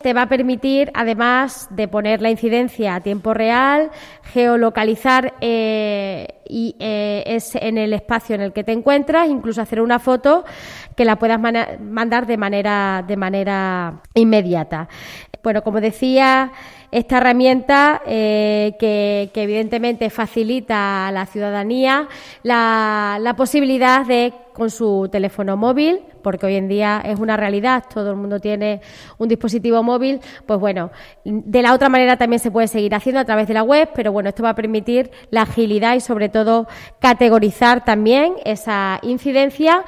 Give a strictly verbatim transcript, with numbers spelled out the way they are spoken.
te va a permitir, además de poner la incidencia a tiempo real, geolocalizar eh, y eh, es en el espacio en el que te encuentras, incluso hacer una foto que la puedas man- mandar de manera, de manera inmediata. Bueno, como decía, esta herramienta eh, que, que evidentemente facilita a la ciudadanía la, la posibilidad de, con su teléfono móvil, porque hoy en día es una realidad, todo el mundo tiene un dispositivo móvil, pues bueno, de la otra manera también se puede seguir haciendo a través de la web, pero bueno, esto va a permitir la agilidad y sobre todo categorizar también esa incidencia